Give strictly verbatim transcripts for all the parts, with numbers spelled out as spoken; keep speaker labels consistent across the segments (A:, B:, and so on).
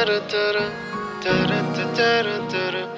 A: داره داره داره داره داره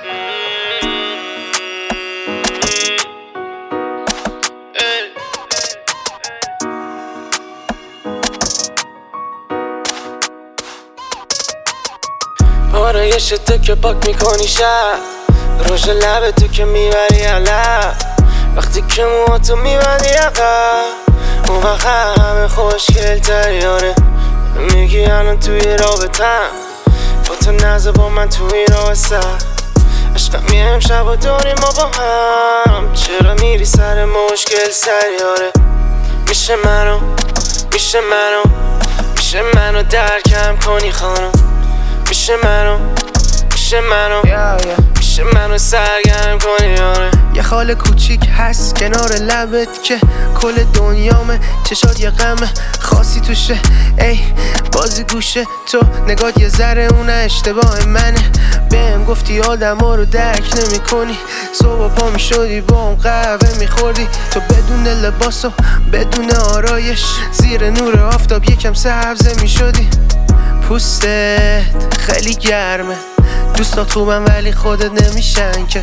A: آرایش تو که پاک میکنی شب، روش لب تو که میبری علب، وقتی که موهاتو میبندی عقب اون وقت همه خوشگل تری. آره میگی الان توی رابطم، با تو نزه با من توی رابطه عشقم یه امشب و داریم ما با هم. چرا میری سر مشکل سری؟ آره میشه منو میشه منو میشه منو درکم کنی خانم، میشه منو میشه منو میشه منو سرگرم کنی. آره
B: یه خال کوچیک هست کنار لبت که کل دنیامه، چشات یه غمه خاصی توشه، ای بازی گوشه تو نگات یه ذره اونه اشتباه منه. بهم گفتی آدما رو درک نمی کنی، صبح پا می شدی با اون قهوه می خوردی، تو بدون لباس و بدون آرایش زیر نور آفتاب یکم سبزه می شدی. پوستت خیلی گرمه، دوستات خوبم ولی خودت نمیشن که.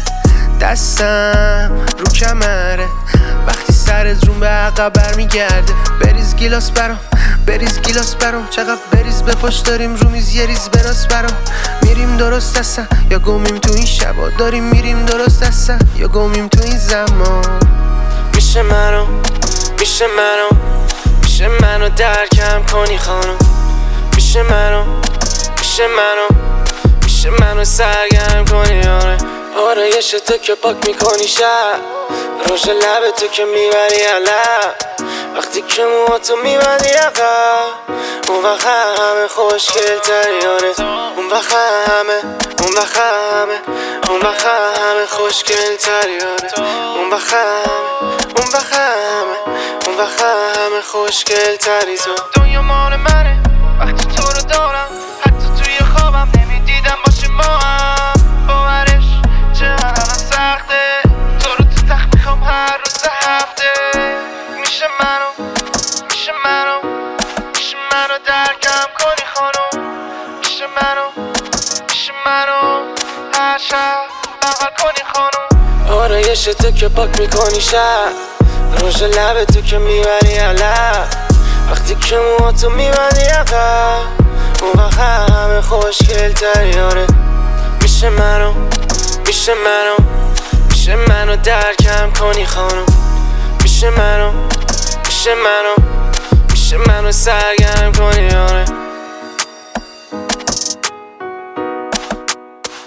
B: دستم رو کمره وقتی سرت روم به عقب برمیگرده. بریز گیلاس برام بریز گیلاس برام چقدر بریز به پاش داریم رو میز یه ریز براس برام. میریم درست هستن یا گمیم تو این شبا، داریم میریم درست هستن یا گمیم تو این زمان.
A: میشه منو میشه منو میشه منو درکم کنی خانم، میشه منو میشه منو میشه منو سرگرم کنی. آره آرایش تو که پاک میکنی شب، روش لب تو که میبری علب، وقتی که موهاتو میبندی عقب اون وقت همه خوشگل تری. آره اون وقت همه اون وقت همه اون وقت همه خوشگل تری. آره اون وقت همه اون وقت همه اون وقت همه خوشگل تری. تو دنیا مال منه وقتی تو رو دارم، حتی توی خوابم نمیدیدم باشیم ما هم. باورش چقدر الان سخته، تو رو تو تخت میخوام هر روز هفته. میشه منو میشه منو میشه منو درکم کنی خانم، میشه منو میشه منو هر شب بغل کنی خانم. آرایش تو که پاک میکنی شب، روش لب تو که میبری علب، وقتی که موهاتو میبندی عقب اون وقت همه خوشگل تری. آره میشه منو میشه منو میشه منو درکم کنی خانم، میشه منو میشه منو میشه منو سرگرم کنی. آره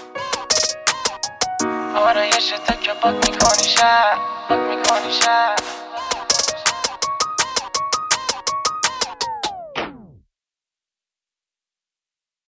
A: آرایش تو که پاک میکنی شب پاک میکنی شب